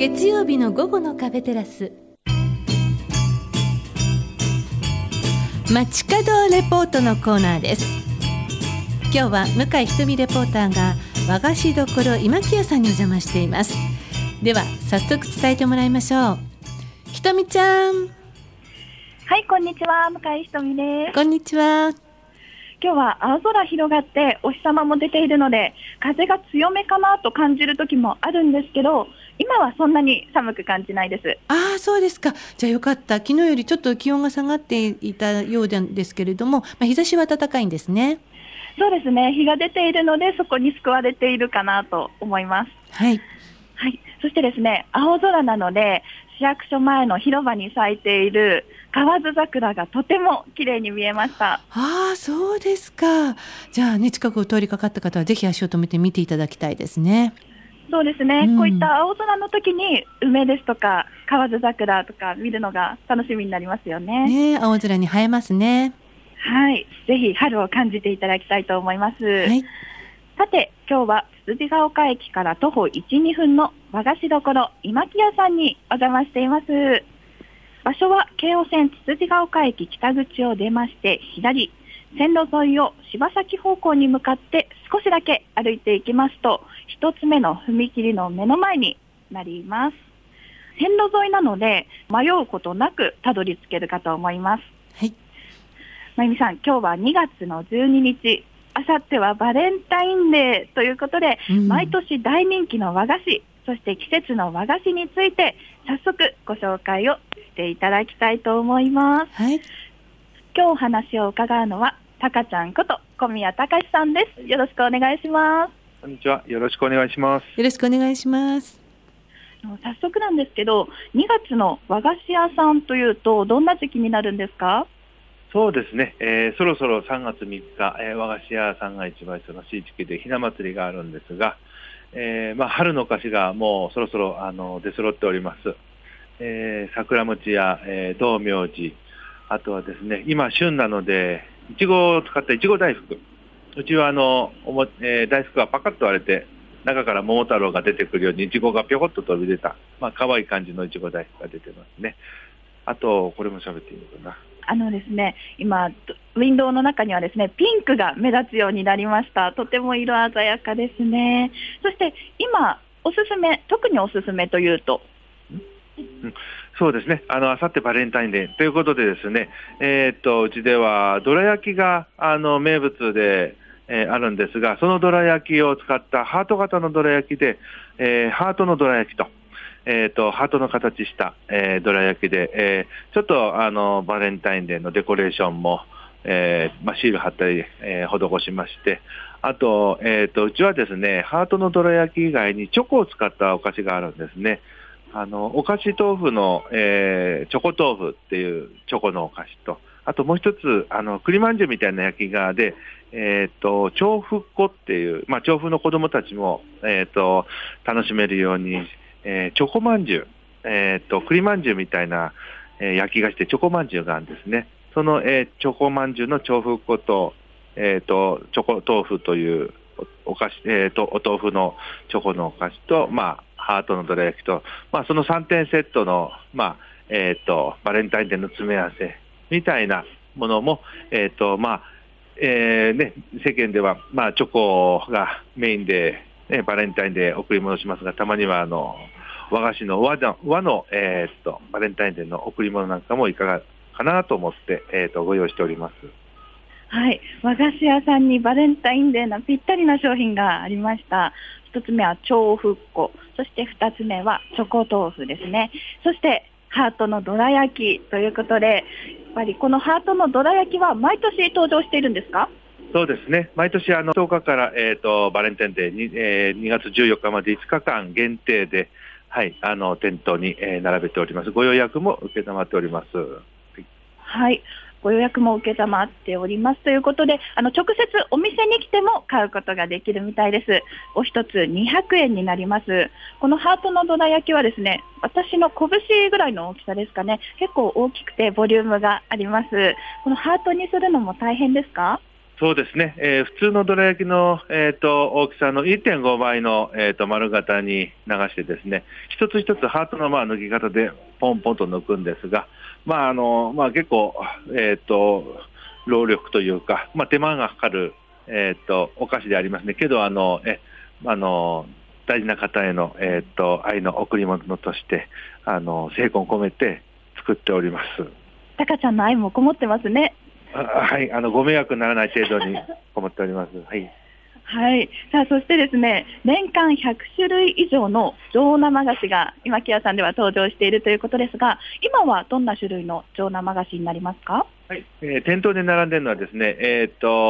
月曜日の午後の壁テラス、街角レポートのコーナーです。今日は向井ひとみレポーターが和菓子どころ今木屋さんにお邪魔しています。では早速伝えてもらいましょう。ひとみちゃん。 はい、こんにちは、向井ひとみです。 こんにちは。 今日は青空広がってお日様も出ているので、風が強めかなと感じる時もあるんですけど、今はそんなに寒く感じないです。 ああ、そうですか。じゃあよかった。昨日よりちょっと気温が下がっていたようなんですけれども、日差しは暖かいんですね。 そうですね、日が出ているのでそこに救われているかなと思います。 はい、 はい、そしてですね、青空なので市役所前の広場に咲いている河津桜がとても綺麗に見えました。 ああ、そうですか。じゃあね、近くを通りかかった方はぜひ足を止めて見ていただきたいですね。 そうですね、こういった青空の時に梅ですとか河津桜とか見るのが楽しみになりますよね。 ね、青空に映えますね。 はい、ぜひ春を感じていただきたいと思います。 はい、 さて、今日はつつじが丘駅から徒歩 1,2 分の和菓子どころ今木屋さんにお邪魔しています。場所は京王線つつじが丘駅北口を出まして左、線路沿いを柴崎方向に向かって少しだけ歩いていきますと、一つ目の踏切の目の前になります。線路沿いなので迷うことなくたどり着けるかと思います。 はい、 まゆみさん、今日は2月の12日、あさってはバレンタインデーということで、毎年大人気の和菓子、そして季節の和菓子について早速ご紹介をしていただきたいと思います。 はい、 今日お話を伺うのはたかちゃんこと小宮隆さんです。よろしくお願いします。 こんにちは、よろしくお願いします。 よろしくお願いします。 早速なんですけど、2月の和菓子屋さんというとどんな時期になるんですか？ そうですね、そろそろ3月3日、和菓子屋さんが一番忙しい時期でひな祭りがあるんですが、春のお菓子がもうそろそろ出揃っております。桜餅や、道明寺、あとはですね、今旬なのでいちごを使ったいちご大福、うちは大福がパカッと割れて中から桃太郎が出てくるようにいちごがぴょこっと飛び出た、可愛い感じのいちご大福が出てますね。あとこれも喋っていいのかな。 ですね、今ウィンドウの中にはですね、ピンクが目立つようになりました。とても色鮮やかですね。そして今おすすめ、特におすすめというと、 そうですね、あさってバレンタインデーということでですね、うちではどら焼きが名物で、あるんですが、そのどら焼きを使ったハート型のどら焼きで、ハートのどら焼きと、ハートの形した、どら焼きで、ちょっとバレンタインデーのデコレーションも、シール貼ったり、施しまして、あと、うちはですね、ハートのどら焼き以外にチョコを使ったお菓子があるんですね。お菓子豆腐の、チョコ豆腐っていうチョコのお菓子と、あともう一つ栗まんじゅうみたいな焼き側で、調布っ子っていう、調布の子どもたちも、楽しめるように、チョコまんじゅう、栗まんじゅうみたいな、焼き菓子でチョコまんじゅうがあるんですね。その、チョコまんじゅうの調布っ子と、チョコ豆腐というお菓子、お豆腐のチョコのお菓子と、ハートのどら焼きと、その3点セットの、バレンタインデーの詰め合わせみたいなものも、世間では、チョコがメインで、バレンタインデー贈り物しますが、たまには和菓子の和の、バレンタインデーの贈り物なんかもいかがかなと思って、ご用意しております。 はい、和菓子屋さんにバレンタインデーのぴったりな商品がありました。一つ目は調布っ子、そして二つ目はチョコ豆腐ですね。そしてハートのどら焼きということで、やっぱりこのハートのどら焼きは毎年登場しているんですか？ そうですね、毎年10日から、バレンタインデーに、2月14日まで5日間限定で、はい、店頭に、並べております。ご予約も受けたまっております。 はい、ご予約も受けたまっておりますということで、直接お店に来ても買うことができるみたいです。お一つ200円になります。このハートのどら焼きはですね、私の拳ぐらいの大きさですかね。結構大きくてボリュームがあります。このハートにするのも大変ですか？ そうですね、普通のどら焼きの、大きさの 1.5 倍の、丸型に流してですね、一つ一つハートの抜き方でポンポンと抜くんですが、結構、労力というか、手間がかかる、お菓子でありますね。けど大事な方への、愛の贈り物として精魂込めて作っております。 たかちゃんの愛もこもってますね。 はい、ご迷惑にならない程度に思っております。はい。 はい。さあ、そしてですね、年間100種類以上の上生菓子が今木屋さんでは登場しているということですが、今はどんな種類の上生菓子になりますか？ はい。店頭で並んでるのはですね、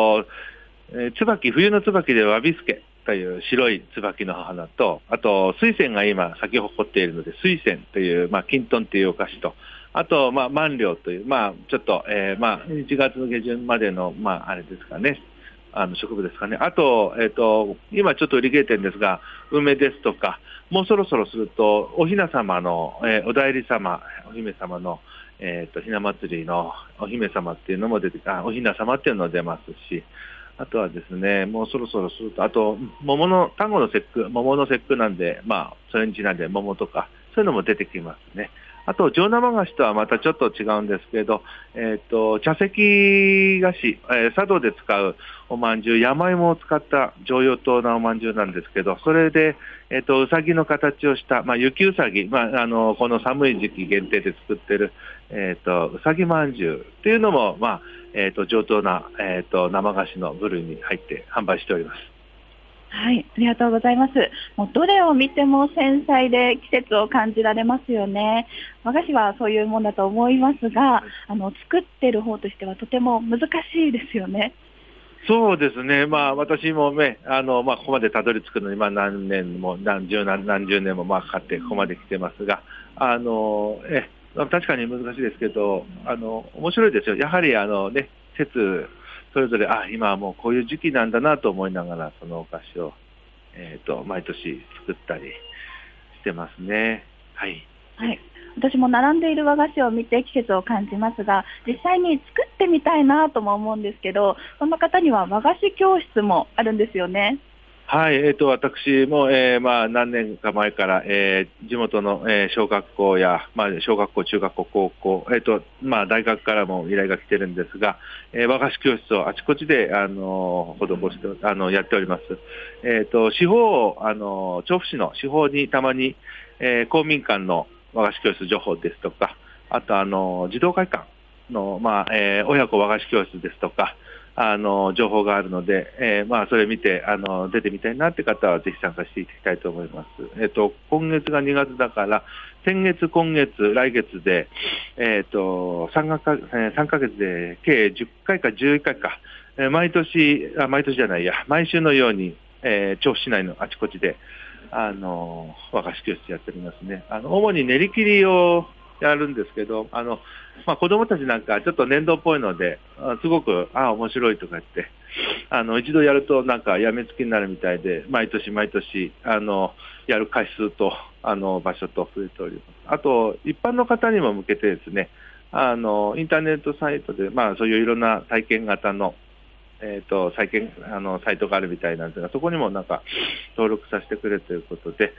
冬の椿でわびすけという白い椿の花と、あと水仙が今咲き誇っているので水仙という、金豚というお菓子と、あと、万両という、ちょっと、1月の下旬までの、あれですかね、植物ですかね。あと、今ちょっと売り切れてるんですが、梅ですとか、もうそろそろすると、お雛様の、お内裏様、お姫様の、ひな祭りのお姫様っていうのも出て、お雛様っていうのも出ますし、あとはですね、もうそろそろすると、あと、単語の節句、桃の節句なんで、それにちなんで桃とか、そういうのも出てきますね。あと、上生菓子とはまたちょっと違うんですけど、茶席菓子、茶道で使うおまんじゅう、山芋を使った上用糖なおまんじゅうなんですけど、それで、うさぎの形をした、雪うさぎ、この寒い時期限定で作ってる、うさぎまんじゅうっていうのも、上等な、生菓子の部類に入って販売しております。 はい、ありがとうございます。もうどれを見ても繊細で季節を感じられますよね。和菓子はそういうもんだと思いますが、作ってる方としてはとても難しいですよね。 そうですね。私もね、ここまでたどり着くのに、何年も何十年もかかってここまで来てますが、確かに難しいですけど、面白いですよ。やはり季節それぞれ今はもうこういう時期なんだなと思いながらそのお菓子を毎年作ったりしてますね。はい。 はい。私も並んでいる和菓子を見て季節を感じますが、実際に作ってみたいなとも思うんですけど、その方には和菓子教室もあるんですよね。 はい、私も、何年か前から、地元の、小学校や、小学校、中学校、高校、大学からも依頼が来てるんですが、和菓子教室をあちこちで、施して、やっております。地方、調布市の地方にたまに、公民館の和菓子教室情報ですとか、あと、児童会館の、親子和菓子教室ですとか、情報があるので、それ見て、出てみたいなって方はぜひ参加していただきたいと思います。今月が2月だから、先月、今月、来月で、3ヶ月で計10回か11回か、毎週のように、調布市内のあちこちで、和菓子教室やっておりますね。主に練り切りをやるんですけど、子供たちなんかちょっと粘土っぽいので、すごく、面白いとか言って、一度やるとなんかやみつきになるみたいで、毎年、やる回数と、場所と増えております。あと、一般の方にも向けてですね、インターネットサイトで、そういういろんな体験型の、サイトがあるみたいなんですが、そこにもなんか登録させてくれということで、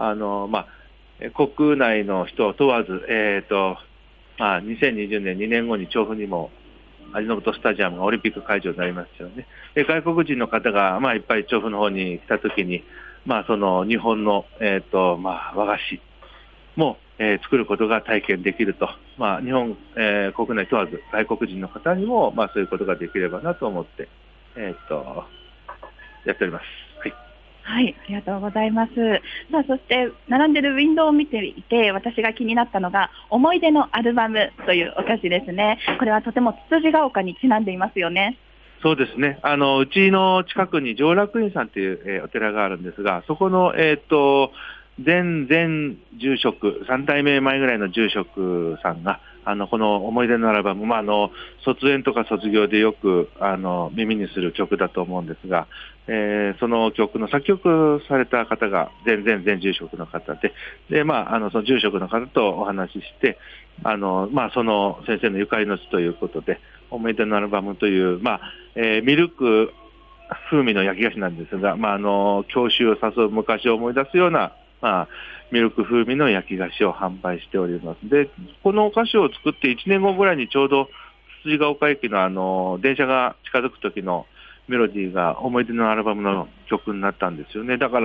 国内の人を問わず、2020年2年後に調布にも味の素スタジアムがオリンピック会場になりますよね。で、外国人の方が、いっぱい調布の方に来たときに、その日本の、和菓子も、作ることが体験できると。日本、国内問わず外国人の方にも、そういうことができればなと思って、やっております。はい。 はい、ありがとうございます。そして並んでるウィンドウを見ていて私が気になったのが思い出のアルバムというお菓子ですね。これはとてもつつじが丘にちなんでいますよね。 そうですね。うちの近くに上楽院さんという、お寺があるんですが、そこの前住職、3代目前ぐらいの住職さんがこの思い出のアルバム、卒園とか卒業でよく耳にする曲だと思うんですが、その曲の作曲された方が前住職の方で、その住職の方とお話しして、その先生のゆかりの地ということで、 思い出のアルバムという、ミルク風味の焼き菓子なんですが、郷愁を誘う昔を思い出すような、ミルク風味の焼き菓子を販売しております。で、このお菓子を作って1年後ぐらいにちょうどつつじが丘駅の電車が近づく時のメロディーが思い出のアルバムの曲になったんですよね。だから、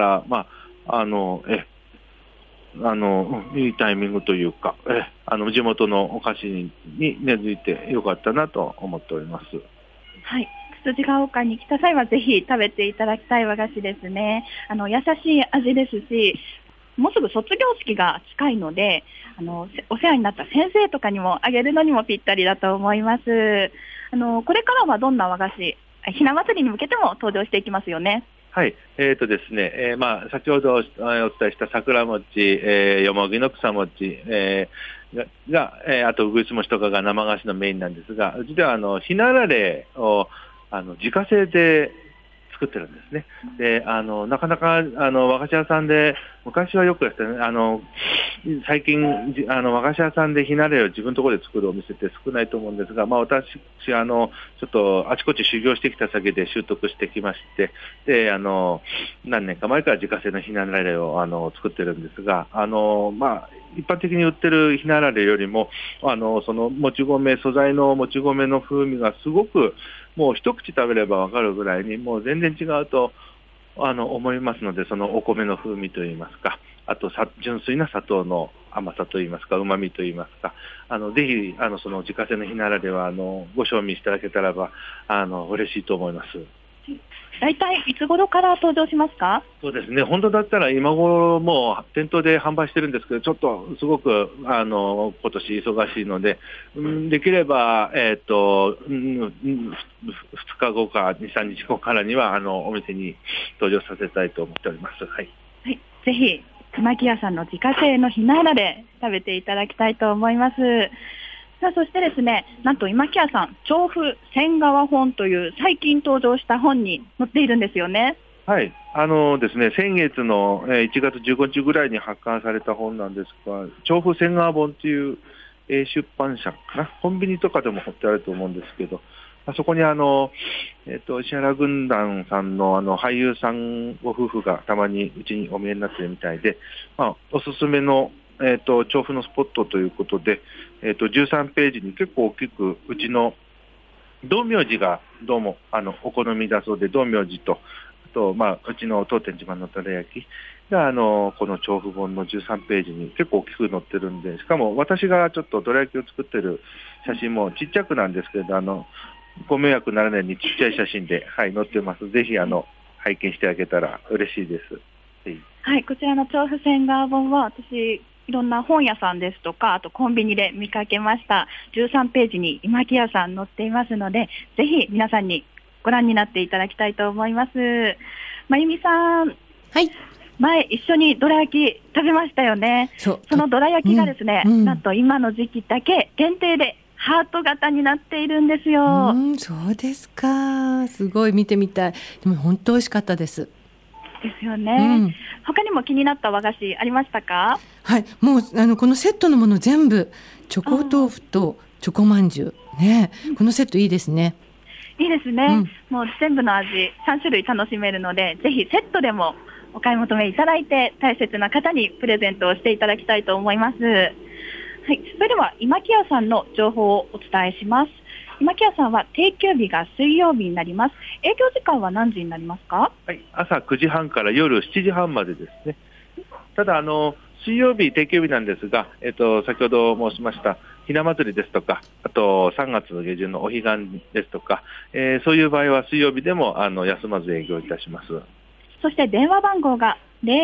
いいタイミングというか、地元のお菓子に根付いてよかったなと思っております。 はい。つつじが丘に来た際はぜひ食べていただきたい和菓子ですね。優しい味ですし、もうすぐ卒業式が近いので、お世話になった先生とかにもあげるのにもぴったりだと思います。これからはどんな和菓子、ひな祭りに向けても登場していきますよね。 はい。ですね、先ほどお伝えした桜餅、よもぎの草餅、あとうぐいす餅とかが生菓子のメインなんですが、うちではひなあられを自家製で作ってるんですね。で、なかなか和菓子屋さんで、昔はよくやってね、最近和菓子屋さんでひなあられを自分のところで作るお店って少ないと思うんですが、私ちょっとあちこち修行してきた先で習得してきまして、で何年か前から自家製のひなあられを作ってるんですが、一般的に売ってるひなあられよりもそのもち米、素材のもち米の風味がすごく、もう一口食べればわかるぐらいにもう全然違うと思いますので、そのお米の風味といいますか、あと純粋な砂糖の甘さといいますか、旨味といいますか、ぜひその自家製のひなあられはご賞味いただけたらば嬉しいと思います。 大体いつ頃から登場しますか？ そうですね、本当だったら今頃もう店頭で販売してるんですけど、ちょっとすごく今年忙しいので、できれば、2日後か2、3日後からにはお店に登場させたいと思っております。はい。 はい、ぜひ今木屋さんの自家製のひなあられ食べていただきたいと思います。さあ、そしてですね、なんと今木屋さん、調布仙川本という最近登場した本に載っているんですよね。 はい、ですね、先月の1月15日ぐらいに発刊された本なんですが、調布仙川本という出版社かな、コンビニとかでも貼ってあると思うんですけど、そこに石原軍団さんの俳優さんご夫婦がたまにうちにお見えになってるみたいで、おすすめの調布のスポットということで、13ページに結構大きくうちの道明寺がどうもお好みだそうで、道明寺とあと、うちの当店自慢のどら焼きがこの調布本の13ページに結構大きく載ってるんで、しかも私がちょっとどら焼きを作ってる写真もちっちゃくなんですけど、ご迷惑ならないようにちっちゃい写真で、載ってます。ぜひ拝見してあげたら嬉しいです。 はい、こちらの調布仙川本は私いろんな本屋さんですとか、あとコンビニで見かけました。13ページに今木屋さん載っていますので、ぜひ皆さんにご覧になっていただきたいと思います。まゆみさん、 はい、 前一緒にどら焼き食べましたよね。そのどら焼きがですね、なんと今の時期だけ限定でハート型になっているんですよ。 そうですか。すごい見てみたい。でも本当美味しかったです。 ですよね。他にも気になった和菓子ありましたか？ はい、もうこのセットのもの全部チョコ豆腐とチョコまんじゅうね、このセットいいですね。 いいですね。もう全部の味3種類楽しめるので、ぜひセットでもお買い求めいただいて大切な方にプレゼントをしていただきたいと思います。はい、それでは今木屋さんの情報をお伝えします。今木屋さんは定休日が水曜日になります。営業時間は何時になりますか？ はい、朝9時半から夜7時半までですね。ただ水曜日定休日なんですが、先ほど申しましたひな祭りですとか、あと3月の下旬のお彼岸ですとか、そういう場合は水曜日でも休まず営業いたします。 そして電話番号が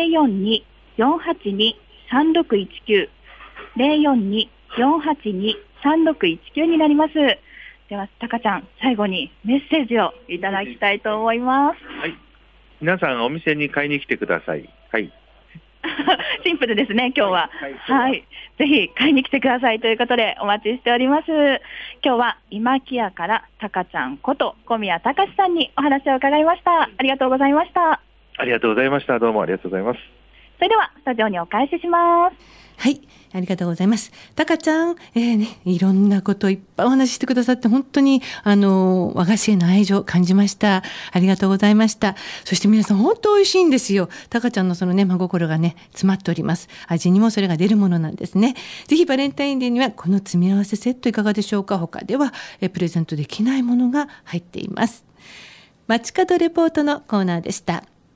042-482-3619 042-482-3619 になります。ではタカちゃん、最後にメッセージをいただきたいと思います。 はい、皆さんお店に買いに来てください。はい。 シンプルですね、今日は。はい、ぜひ買いに来てくださいということでお待ちしております。今日は今木屋からタカちゃんこと小宮隆さんにお話を伺いました。ありがとうございました。 ありがとうございました。どうもありがとうございます。 それではスタジオにお返しします。 はい、ありがとうございます。たかちゃん、いろんなこといっぱいお話ししてくださって本当に和菓子への愛情を感じました。ありがとうございました。そして皆さん本当美味しいんですよ。たかちゃんのそのね真心がね詰まっております。味にもそれが出るものなんですね。ぜひバレンタインデーにはこの詰め合わせセットいかがでしょうか。他ではプレゼントできないものが入っています。街角レポートのコーナーでした。